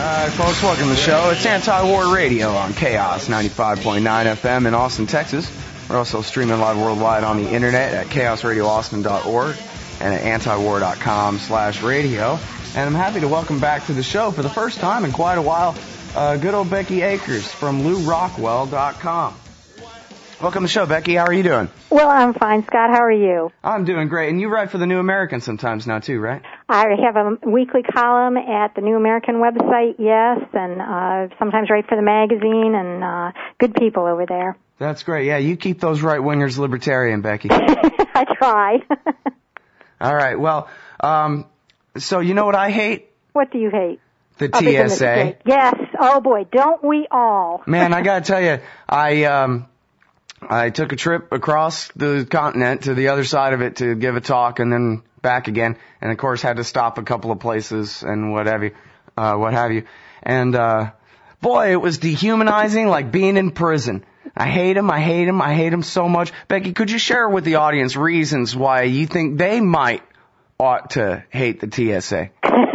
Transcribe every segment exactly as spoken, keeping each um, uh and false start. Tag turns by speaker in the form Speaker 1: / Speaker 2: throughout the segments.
Speaker 1: All right, folks, welcome to the show. It's Anti-War Radio on Chaos ninety-five point nine F M in Austin, Texas. We're also streaming live worldwide on the internet at chaos radio austin dot org and at antiwar dot com slash radio. And I'm happy to welcome back to the show for the first time in quite a while, uh, good old Becky Akers from lou rockwell dot com. Welcome to the show, Becky. How are you doing?
Speaker 2: Well, I'm fine, Scott. How are you?
Speaker 1: I'm doing great. And you write for The New American sometimes now, too, right?
Speaker 2: I have a weekly column at the New American website, yes, and uh, sometimes write for the magazine, and uh, good people over there.
Speaker 1: That's great. Yeah, you keep those right-wingers libertarian, Becky.
Speaker 2: I try.
Speaker 1: All right. Well, um, so you know what I hate?
Speaker 2: What do you hate?
Speaker 1: The T S A.
Speaker 2: Yes. Oh, boy, don't we all?
Speaker 1: Man, I got to tell you, I... Um, I took a trip across the continent to the other side of it to give a talk and then back again. And of course had to stop a couple of places and what have you, uh, what have you. And, uh, boy, it was dehumanizing, like being in prison. I hate him, I hate him, I hate him so much. Becky, could you share with the audience reasons why you think they might ought to hate the T S A?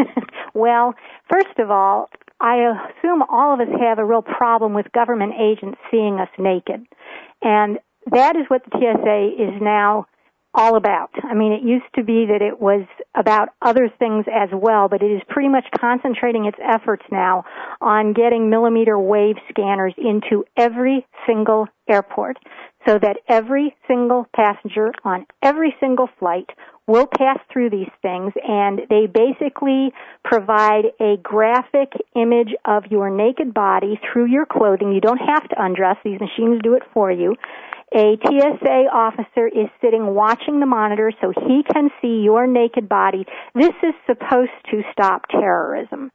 Speaker 2: Well, first of all, I assume all of us have a real problem with government agents seeing us naked. And that is what the T S A is now all about. I mean, it used to be that it was about other things as well, but it is pretty much concentrating its efforts now on getting millimeter wave scanners into every single airport so that every single passenger on every single flight will pass through these things, and they basically provide a graphic image of your naked body through your clothing. You don't have to undress. These machines do it for you. A T S A officer is sitting watching the monitor so he can see your naked body. This is supposed to stop terrorism.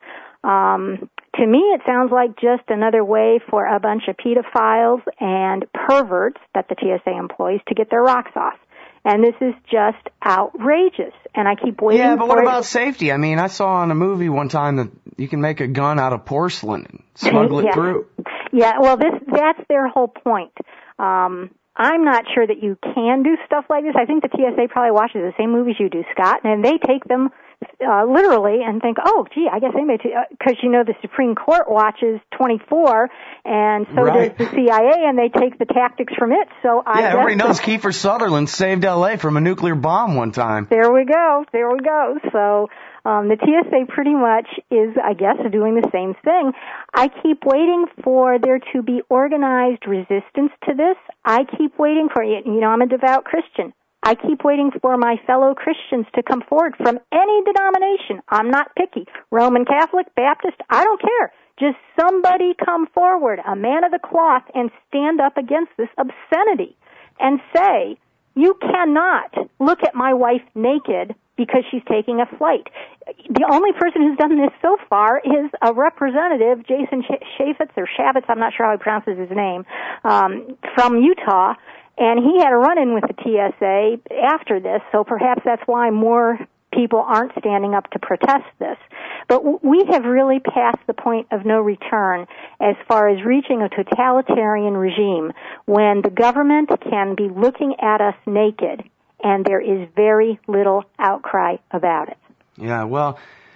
Speaker 2: Um, to me, it sounds like just another way for a bunch of pedophiles and perverts that the T S A employs to get their rocks off. And this is just outrageous. And I keep waiting for
Speaker 1: Yeah, but what
Speaker 2: it.
Speaker 1: about safety? I mean, I saw in a movie one time that you can make a gun out of porcelain and smuggle it
Speaker 2: yeah.
Speaker 1: through.
Speaker 2: Yeah, well, this that's their whole point. Um, I'm not sure that you can do stuff like this. I think the T S A probably watches the same movies you do, Scott, and they take them uh, literally and think, oh, gee, I guess they may, because, uh, you know, the Supreme Court watches twenty-four, and so
Speaker 1: right.
Speaker 2: does the C I A, and they take the tactics from it. So I
Speaker 1: Yeah, everybody
Speaker 2: guess
Speaker 1: knows Kiefer Sutherland saved L A from a nuclear bomb one time.
Speaker 2: There we go. There we go. So um, the T S A pretty much is, I guess, doing the same thing. I keep waiting for there to be organized resistance to this. I keep waiting for it. You know, I'm a devout Christian. I keep waiting for my fellow Christians to come forward from any denomination. I'm not picky. Roman Catholic, Baptist, I don't care. Just somebody come forward, a man of the cloth, and stand up against this obscenity and say, you cannot look at my wife naked because she's taking a flight. The only person who's done this so far is a representative, Jason Chaffetz, or Shavitz, I'm not sure how he pronounces his name, um, from Utah, and he had a run-in with the T S A after this, so perhaps that's why more people aren't standing up to protest this. But we have really passed the point of no return as far as reaching a totalitarian regime when the government can be looking at us naked and there is very little outcry about it.
Speaker 1: Yeah, well,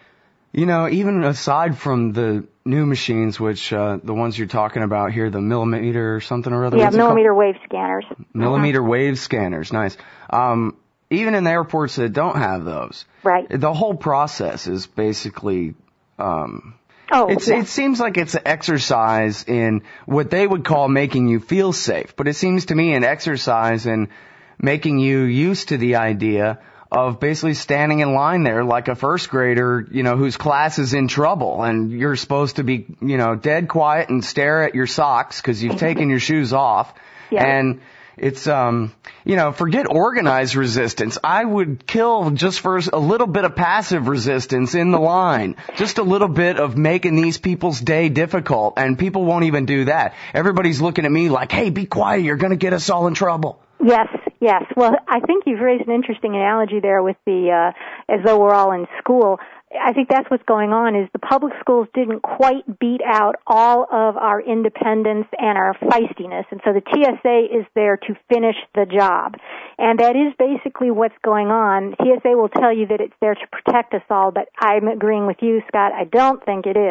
Speaker 1: you know, even aside from the new machines, which uh, the ones you're talking about here, the millimeter or something or other.
Speaker 2: Yeah, millimeter wave scanners.
Speaker 1: Millimeter
Speaker 2: uh-huh.
Speaker 1: wave scanners, nice. Um, even in the airports that don't have those,
Speaker 2: right?
Speaker 1: The whole process is basically. Um,
Speaker 2: Oh,
Speaker 1: it's,
Speaker 2: yeah.
Speaker 1: It seems like it's an exercise in what they would call making you feel safe, but it seems to me an exercise in making you used to the idea of basically standing in line there like a first grader, you know, whose class is in trouble, and you're supposed to be, you know, dead quiet and stare at your socks because you've taken your shoes off.
Speaker 2: Yeah.
Speaker 1: And it's, um, you know, forget organized resistance. I would kill just for a little bit of passive resistance in the line. Just a little bit of making these people's day difficult, and people won't even do that. Everybody's looking at me like, hey, be quiet, you're going to get us all in trouble.
Speaker 2: Yes, yes. Well, I think you've raised an interesting analogy there with the, uh, as though we're all in school. I think that's what's going on is the public schools didn't quite beat out all of our independence and our feistiness, and so the T S A is there to finish the job. And that is basically what's going on. T S A will tell you that it's there to protect us all, but I'm agreeing with you, Scott. I don't think it is.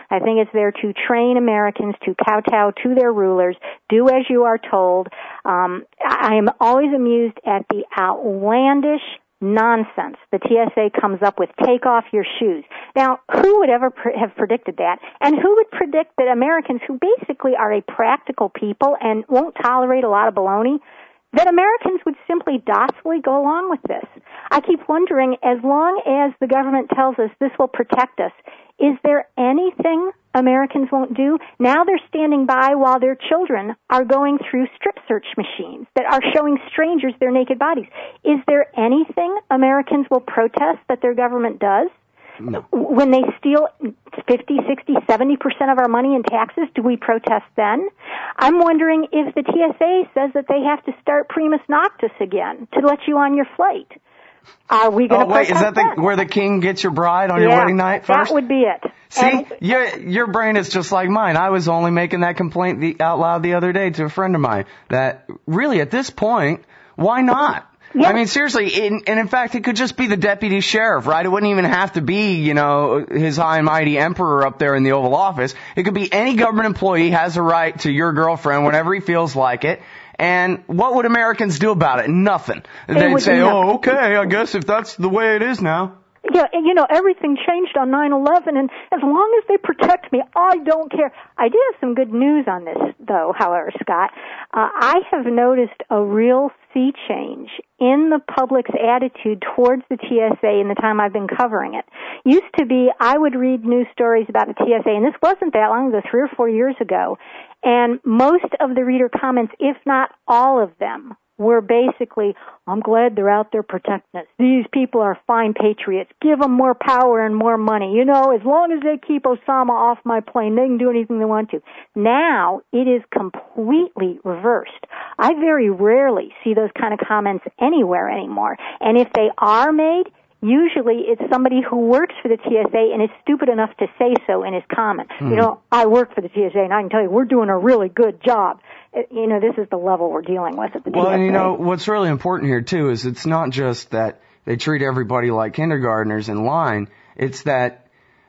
Speaker 2: I think it's there to train Americans to kowtow to their rulers, do as you are told. Um, I am always amused at the outlandish nonsense the T S A comes up with. Take off your shoes. Now, who would ever pre- have predicted that? And who would predict that Americans, who basically are a practical people and won't tolerate a lot of baloney, that Americans would simply docilely go along with this? I keep wondering, as long as the government tells us this will protect us, is there anything Americans won't do? Now they're standing by while their children are going through strip search machines that are showing strangers their naked bodies. Is there anything Americans will protest that their government does?
Speaker 1: No.
Speaker 2: When they steal fifty, sixty, seventy percent of our money in taxes, do we protest then? I'm wondering if the T S A says that they have to start primus noctis again to let you on your flight. Are we going to
Speaker 1: Oh, wait,
Speaker 2: protest
Speaker 1: is that the,
Speaker 2: that?
Speaker 1: where the king gets your bride on
Speaker 2: yeah,
Speaker 1: your wedding night first?
Speaker 2: That would be it.
Speaker 1: See,
Speaker 2: And,
Speaker 1: your, your brain is just like mine. I was only making that complaint the, out loud the other day to a friend of mine that really at this point, why not?
Speaker 2: Yeah.
Speaker 1: I mean, seriously, in, and in fact, it could just be the deputy sheriff, right? It wouldn't even have to be, you know, his high and mighty emperor up there in the Oval Office. It could be any government employee has a right to your girlfriend whenever he feels like it. And what would Americans do about it? Nothing. They'd say, oh, okay, I guess if that's the way it is now.
Speaker 2: Yeah, and you know, everything changed on nine eleven, and as long as they protect me, I don't care. I do have some good news on this, though, however, Scott. Uh, I have noticed a real sea change in the public's attitude towards the T S A in the time I've been covering it. Used to be, I would read news stories about the T S A, and this wasn't that long ago, three or four years ago, and most of the reader comments, if not all of them, were basically, I'm glad they're out there protecting us. These people are fine patriots. Give them more power and more money. You know, as long as they keep Osama off my plane, they can do anything they want to. Now, it is completely reversed. I very rarely see those kind of comments anywhere anymore. And if they are made, usually it's somebody who works for the T S A and is stupid enough to say so in his comment. Mm. You know, I work for the T S A and I can tell you we're doing a really good job. You know, this is the level we're dealing with at the
Speaker 1: well,
Speaker 2: T S A.
Speaker 1: Well, and you know, what's really important here, too, is it's not just that they treat everybody like kindergartners in line. It's that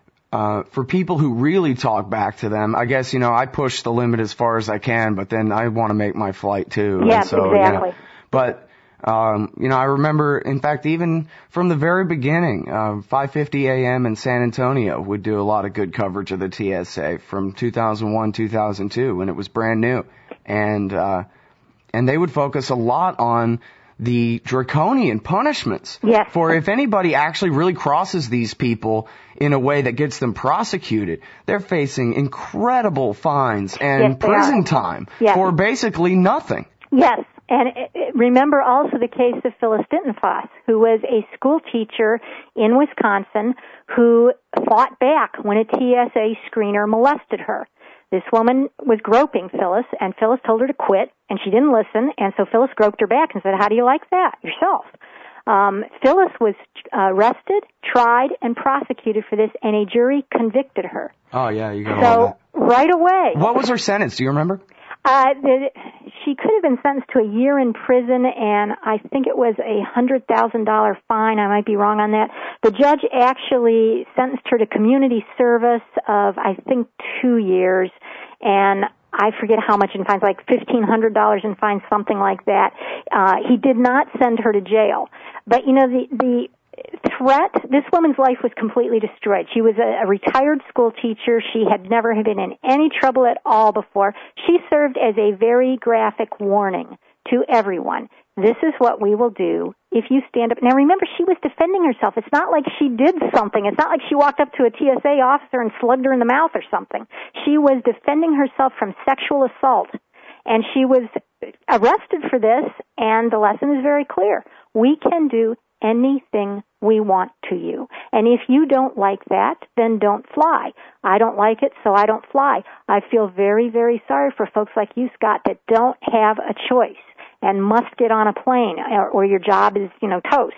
Speaker 1: uh for people who really talk back to them, I guess, you know, I push the limit as far as I can, but then I want to make my flight, too.
Speaker 2: Yeah,
Speaker 1: and so,
Speaker 2: exactly.
Speaker 1: You know, but... Um, you know, I remember, in fact, even from the very beginning, uh, five fifty A M in San Antonio would do a lot of good coverage of the T S A from two thousand one, two thousand two, when it was brand new. And, uh, and they would focus a lot on the draconian punishments.
Speaker 2: Yes.
Speaker 1: For if anybody actually really crosses these people in a way that gets them prosecuted, they're facing incredible fines and
Speaker 2: yes,
Speaker 1: prison time
Speaker 2: yes.
Speaker 1: for basically nothing.
Speaker 2: Yes. And remember also the case of Phyllis Dittenfoss, who was a school teacher in Wisconsin who fought back when a T S A screener molested her. This woman was groping Phyllis, and Phyllis told her to quit, and she didn't listen, and so Phyllis groped her back and said, how do you like that yourself? Um, Phyllis was uh, arrested, tried, and prosecuted for this, and a jury convicted her.
Speaker 1: Oh, yeah, you got
Speaker 2: so,
Speaker 1: all that.
Speaker 2: right away.
Speaker 1: What was her sentence? Do you remember?
Speaker 2: Uh, the, she could have been sentenced to a year in prison, and I think it was a hundred thousand dollar fine. I might be wrong on that. The judge actually sentenced her to community service of, I think, two years, and I forget how much in fines, like fifteen hundred dollars in fines, something like that. Uh, he did not send her to jail, but you know the the. threat, this woman's life was completely destroyed. She was a, a retired school teacher. She had never been in any trouble at all before. She served as a very graphic warning to everyone. This is what we will do if you stand up. Now remember, she was defending herself. It's not like she did something. It's not like she walked up to a T S A officer and slugged her in the mouth or something. She was defending herself from sexual assault. And she was arrested for this, and the lesson is very clear. We can do anything we want to you. And if you don't like that, then don't fly. I don't like it, so I don't fly. I feel very, very sorry for folks like you, Scott, that don't have a choice and must get on a plane, or, or your job is, you know, toast.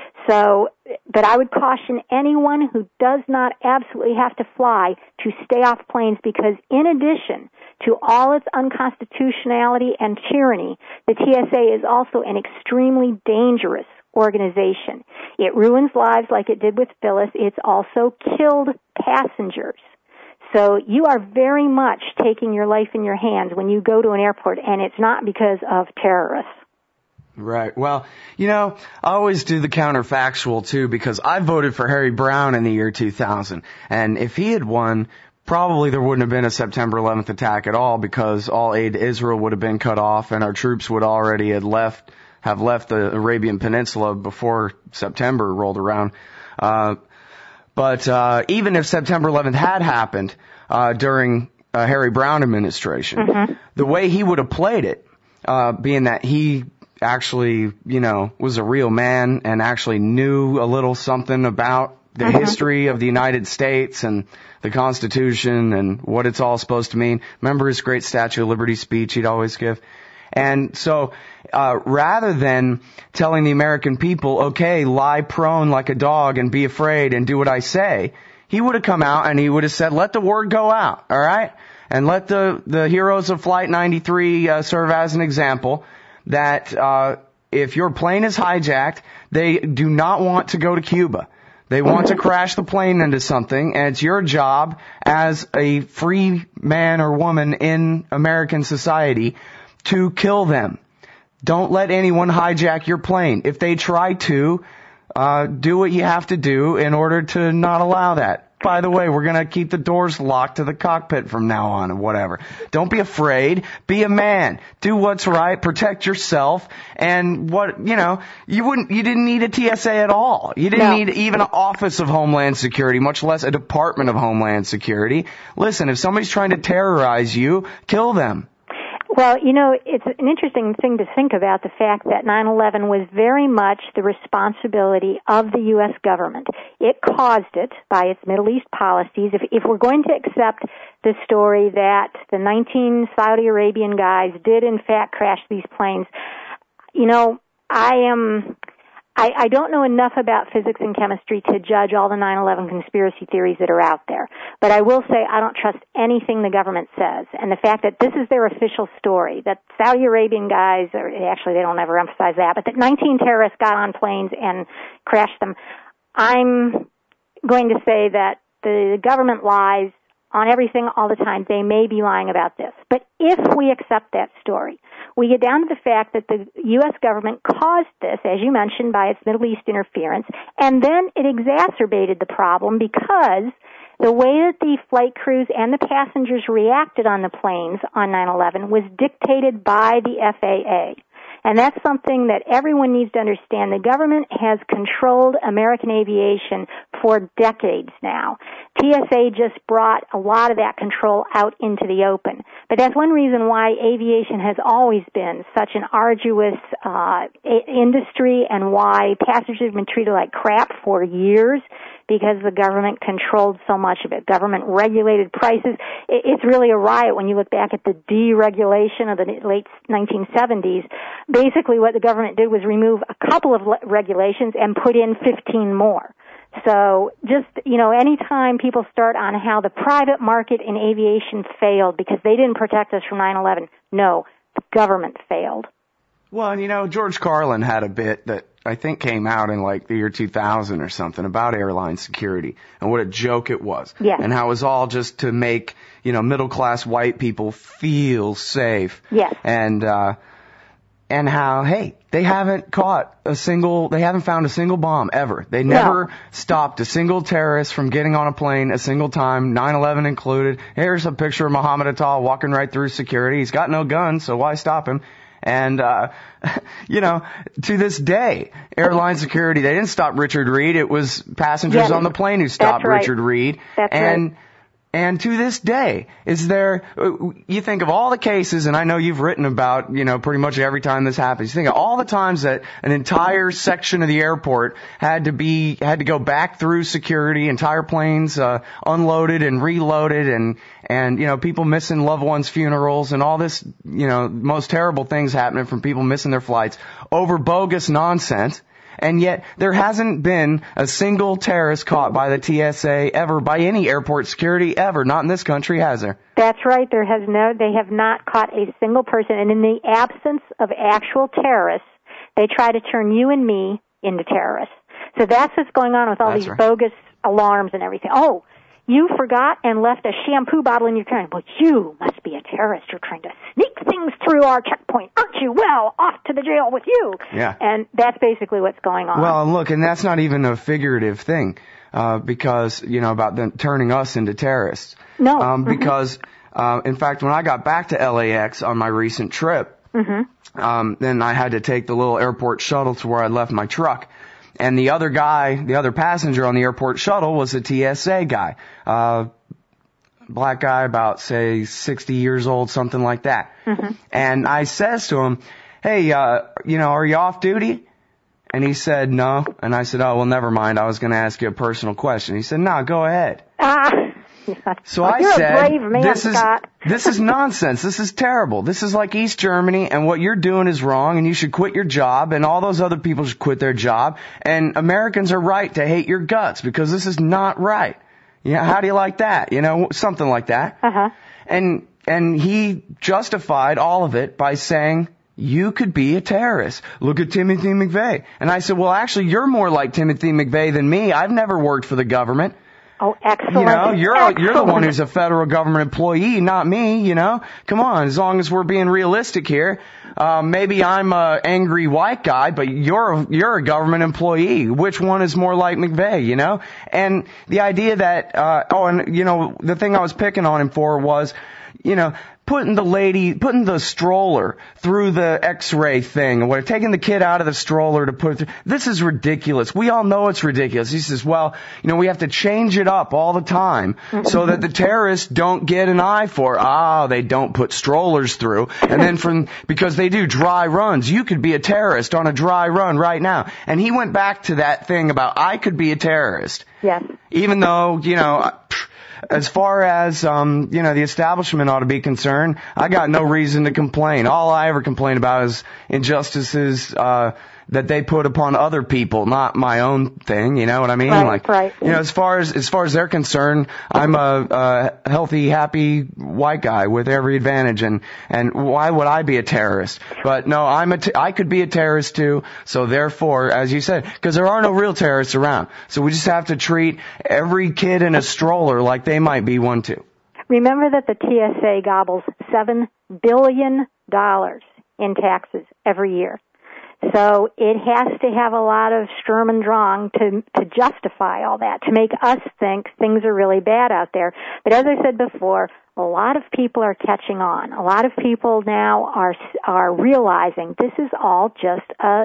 Speaker 2: So, but I would caution anyone who does not absolutely have to fly to stay off planes, because in addition to all its unconstitutionality and tyranny, the T S A is also an extremely dangerous organization. It ruins lives like it did with Phyllis. It's also killed passengers. So you are very much taking your life in your hands when you go to an airport, and it's not because of terrorists.
Speaker 1: Right. Well, you know, I always do the counterfactual, too, because I voted for Harry Brown in the year two thousand. And if he had won, probably there wouldn't have been a September eleventh attack at all, because all aid to Israel would have been cut off and our troops would already have left, have left the Arabian Peninsula before September rolled around. Uh, but, uh, even if September eleventh had happened, uh, during a Harry Brown administration, mm-hmm. the way he would have played it, uh, being that he actually, you know, was a real man and actually knew a little something about the mm-hmm. history of the United States and the Constitution and what it's all supposed to mean. Remember his great Statue of Liberty speech he'd always give? And so, uh, rather than telling the American people, okay, lie prone like a dog and be afraid and do what I say, he would have come out and he would have said, let the word go out, all right? And let the, the heroes of Flight ninety-three uh, serve as an example that uh if your plane is hijacked, they do not want to go to Cuba. They want to crash the plane into something, and it's your job as a free man or woman in American society to kill them. Don't let anyone hijack your plane. If they try to, uh do what you have to do in order to not allow that. By the way, we're going to keep the doors locked to the cockpit from now on or whatever. Don't be afraid. Be a man. Do what's right. Protect yourself. And what, you know, you wouldn't, you didn't need a T S A at all. You didn't no. need even an Office of Homeland Security, much less a Department of Homeland Security. Listen, if somebody's trying to terrorize you, kill them.
Speaker 2: Well, you know, it's an interesting thing to think about, the fact that nine eleven was very much the responsibility of the U S government. It caused it by its Middle East policies. If, if we're going to accept the story that the nineteen Saudi Arabian guys did in fact crash these planes, you know, I am... I, I don't know enough about physics and chemistry to judge all the nine eleven conspiracy theories that are out there. But I will say I don't trust anything the government says. And the fact that this is their official story, that Saudi Arabian guys, or actually they don't ever emphasize that, but that nineteen terrorists got on planes and crashed them, I'm going to say that the government lies on everything all the time. They may be lying about this. But if we accept that story, we get down to the fact that the U S government caused this, as you mentioned, by its Middle East interference, and then it exacerbated the problem because the way that the flight crews and the passengers reacted on the planes on nine eleven was dictated by the F A A. And that's something that everyone needs to understand. The government has controlled American aviation for decades now. T S A just brought a lot of that control out into the open. But that's one reason why aviation has always been such an arduous uh, a- industry, and why passengers have been treated like crap for years, because the government controlled so much of it. Government regulated prices. It's really a riot when you look back at the deregulation of the late nineteen seventies. Basically what the government did was remove a couple of regulations and put in fifteen more. So just, you know, anytime people start on how the private market in aviation failed because they didn't protect us from nine eleven, no, the government failed.
Speaker 1: Well, and you know, George Carlin had a bit that I think came out in like the year two thousand or something about airline security and what a joke it was.
Speaker 2: Yes.
Speaker 1: And how it was all just to make, you know, middle class white people feel safe.
Speaker 2: Yes.
Speaker 1: And, uh, and how, hey, they haven't caught a single, they haven't found a single bomb ever. They never
Speaker 2: no.
Speaker 1: stopped a single terrorist from getting on a plane a single time, nine eleven included. Here's a picture of Muhammad Atal walking right through security. He's got no gun, so why stop him? And, uh, you know, to this day, airline security, they didn't stop Richard Reed. It was passengers
Speaker 2: yes,
Speaker 1: on the plane who stopped
Speaker 2: right.
Speaker 1: Richard Reed.
Speaker 2: That's
Speaker 1: and,
Speaker 2: right.
Speaker 1: And to this day, is there, you think of all the cases, and I know you've written about, you know, pretty much every time this happens, you think of all the times that an entire section of the airport had to be, had to go back through security, entire planes, uh, unloaded and reloaded, and, and, you know, people missing loved ones' funerals, and all this, you know, most terrible things happening from people missing their flights over bogus nonsense. And yet, there hasn't been a single terrorist caught by the T S A ever, by any airport security ever. Not in this country, has there?
Speaker 2: That's right. There has no, they have not caught a single person. And in the absence of actual terrorists, they try to turn you and me into terrorists. So that's what's going on with all
Speaker 1: that's
Speaker 2: these
Speaker 1: right.
Speaker 2: bogus alarms and everything. Oh, you forgot and left a shampoo bottle in your car. Well, you must be a terrorist. You're trying to sneak things through our checkpoint, aren't you? Well, off to the jail with you.
Speaker 1: Yeah.
Speaker 2: And that's basically what's going on.
Speaker 1: Well, and look, and that's not even a figurative thing, uh, because, you know, about them turning us into terrorists.
Speaker 2: No.
Speaker 1: Um, because, mm-hmm. uh, in fact, when I got back to L A X on my recent trip, mm-hmm. um, then I had to take the little airport shuttle to where I left my truck. And the other guy, the other passenger on the airport shuttle was a T S A guy, uh, black guy, about, say, sixty years old, something like that. Mm-hmm. And I says to him, hey, uh, you know, are you off duty? And he said, no. And I said, oh, well, never mind. I was going to ask you a personal question. He said, no, go ahead.
Speaker 2: Ah.
Speaker 1: So
Speaker 2: well,
Speaker 1: I
Speaker 2: you're
Speaker 1: said,
Speaker 2: a brave man,
Speaker 1: this is,
Speaker 2: Scott.
Speaker 1: this is nonsense. This is terrible. This is like East Germany, and what you're doing is wrong, and you should quit your job, and all those other people should quit their job, and Americans are right to hate your guts, because this is not right. Yeah, how do you like that? You know, something like that.
Speaker 2: Uh-huh.
Speaker 1: And, and he justified all of it by saying, you could be a terrorist. Look at Timothy McVeigh. And I said, well, actually, you're more like Timothy McVeigh than me. I've never worked for the government.
Speaker 2: Oh, excellent.
Speaker 1: You know, you're
Speaker 2: excellent.
Speaker 1: you're the one who's a federal government employee, not me, you know. Come on, as long as we're being realistic here. Uh, maybe I'm a angry white guy, but you're you're a government employee. Which one is more like McVeigh, you know? And the idea that, uh, oh, and, you know, the thing I was picking on him for was, you know, putting the lady, putting the stroller through the x-ray thing, or taking the kid out of the stroller to put it through. This is ridiculous. We all know it's ridiculous. He says, well, you know, we have to change it up all the time so that the terrorists don't get an eye for, ah, they don't put strollers through. And then from, because they do dry runs, you could be a terrorist on a dry run right now. And he went back to that thing about, I could be a terrorist.
Speaker 2: Yes.
Speaker 1: Even though, you know, as far as, um, you know, the establishment ought to be concerned, I got no reason to complain. All I ever complain about is injustices, uh, that they put upon other people, not my own thing, you know what I mean?
Speaker 2: Right,
Speaker 1: like,
Speaker 2: right.
Speaker 1: you know, as far as, as far as they're concerned, I'm a, a healthy, happy white guy with every advantage, and, and why would I be a terrorist? But no, I'm a, t- I could be a terrorist too, so therefore, as you said, because there are no real terrorists around, so we just have to treat every kid in a stroller like they might be one too.
Speaker 2: Remember that the T S A gobbles seven billion dollars in taxes every year. So it has to have a lot of Sturm und Drang to, to justify all that, to make us think things are really bad out there. But as I said before, a lot of people are catching on. A lot of people now are are realizing this is all just a,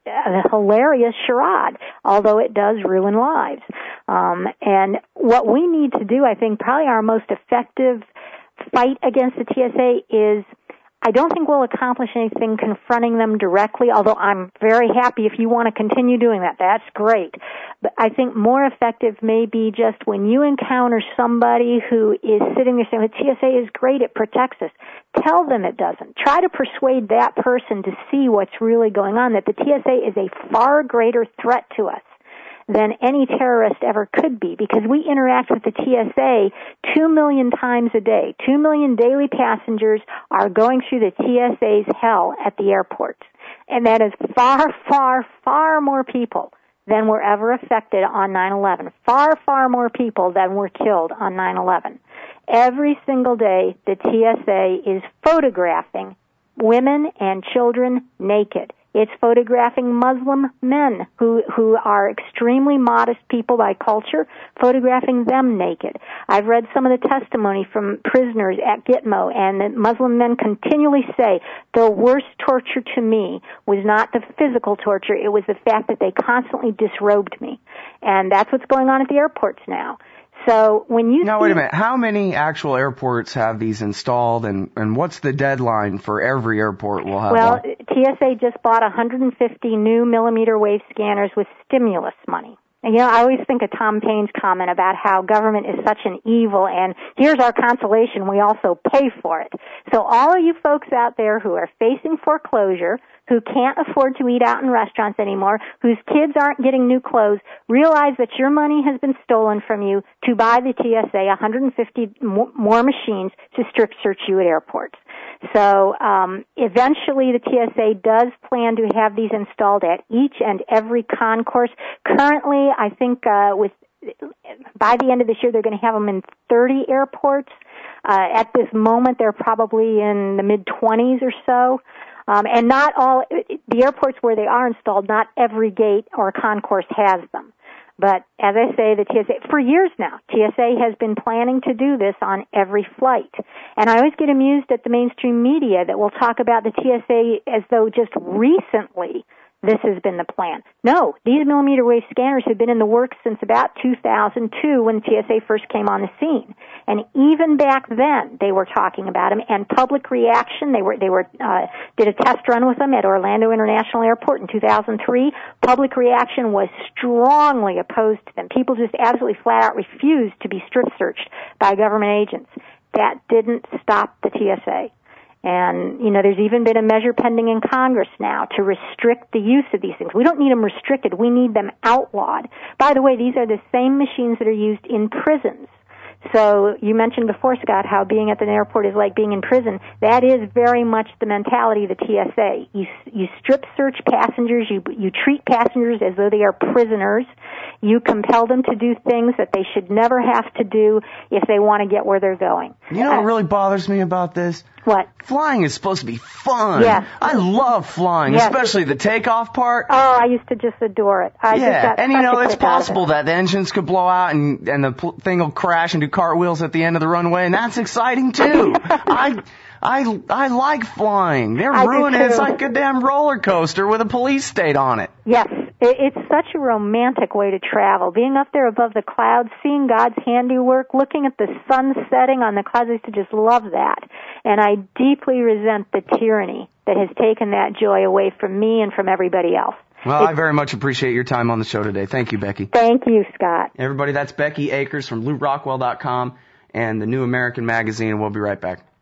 Speaker 2: a hilarious charade, although it does ruin lives. Um, and what we need to do, I think, probably our most effective fight against the T S A is, I don't think we'll accomplish anything confronting them directly, although I'm very happy if you want to continue doing that. That's great. But I think more effective may be just when you encounter somebody who is sitting there saying, the T S A is great, it protects us. Tell them it doesn't. Try to persuade that person to see what's really going on, that the T S A is a far greater threat to us than any terrorist ever could be, because we interact with the T S A two million times a day. Two million daily passengers are going through the T S A's hell at the airports. And that is far, far, far more people than were ever affected on nine eleven. Far, far more people than were killed on nine eleven. Every single day, the T S A is photographing women and children naked. It's photographing Muslim men who, who are extremely modest people by culture, photographing them naked. I've read some of the testimony from prisoners at Gitmo, and the Muslim men continually say, the worst torture to me was not the physical torture, it was the fact that they constantly disrobed me. And that's what's going on at the airports now. So when you
Speaker 1: now
Speaker 2: see,
Speaker 1: wait a minute, how many actual airports have these installed, and, and what's the deadline for every airport will have
Speaker 2: well,
Speaker 1: one?
Speaker 2: T S A just bought one hundred fifty new millimeter wave scanners with stimulus money. And, you know, I always think of Tom Paine's comment about how government is such an evil, and here's our consolation, we also pay for it. So all of you folks out there who are facing foreclosure, who can't afford to eat out in restaurants anymore, whose kids aren't getting new clothes, realize that your money has been stolen from you to buy the T S A one hundred fifty more machines to strip search you at airports. So um, eventually the T S A does plan to have these installed at each and every concourse. Currently, I think uh, with by the end of this year, they're going to have them in thirty airports. Uh, at this moment, they're probably in the mid-twenties or so. Um, and not all, the airports where they are installed, not every gate or concourse has them. But as I say, the T S A, for years now, T S A has been planning to do this on every flight. And I always get amused at the mainstream media that will talk about the T S A as though just recently this has been the plan. No, these millimeter wave scanners have been in the works since about two thousand two when T S A first came on the scene. And even back then, they were talking about them. And public reaction, they were they were uh, did a test run with them at Orlando International Airport in two thousand three. Public reaction was strongly opposed to them. People just absolutely flat out refused to be strip searched by government agents. That didn't stop the T S A. And, you know, there's even been a measure pending in Congress now to restrict the use of these things. We don't need them restricted. We need them outlawed. By the way, these are the same machines that are used in prisons. So you mentioned before, Scott, how being at an airport is like being in prison. That is very much the mentality of the T S A. You you strip search passengers. You you treat passengers as though they are prisoners. You compel them to do things that they should never have to do if they want to get where they're going.
Speaker 1: You know what really bothers me about this?
Speaker 2: What?
Speaker 1: Flying is supposed to be fun.
Speaker 2: Yes.
Speaker 1: I love flying,
Speaker 2: yes.
Speaker 1: especially the takeoff part.
Speaker 2: Oh, I used to just adore it. I
Speaker 1: yeah,
Speaker 2: just got
Speaker 1: and you know,
Speaker 2: such a
Speaker 1: it's
Speaker 2: kick out of
Speaker 1: possible
Speaker 2: it.
Speaker 1: that the engines could blow out and, and the pl- thing will crash and do cartwheels at the end of the runway, and that's exciting too. I... I I like flying. They're
Speaker 2: I do
Speaker 1: ruining it. It's
Speaker 2: too.
Speaker 1: like a damn roller coaster with a police state on it.
Speaker 2: Yes, it, it's such a romantic way to travel. Being up there above the clouds, seeing God's handiwork, looking at the sun setting on the clouds, I used to just love that. And I deeply resent the tyranny that has taken that joy away from me and from everybody else.
Speaker 1: Well,
Speaker 2: It's,
Speaker 1: I very much appreciate your time on the show today. Thank you, Becky.
Speaker 2: Thank you, Scott.
Speaker 1: Everybody, that's Becky Akers from Lew Rockwell dot com and the New American Magazine, and we'll be right back.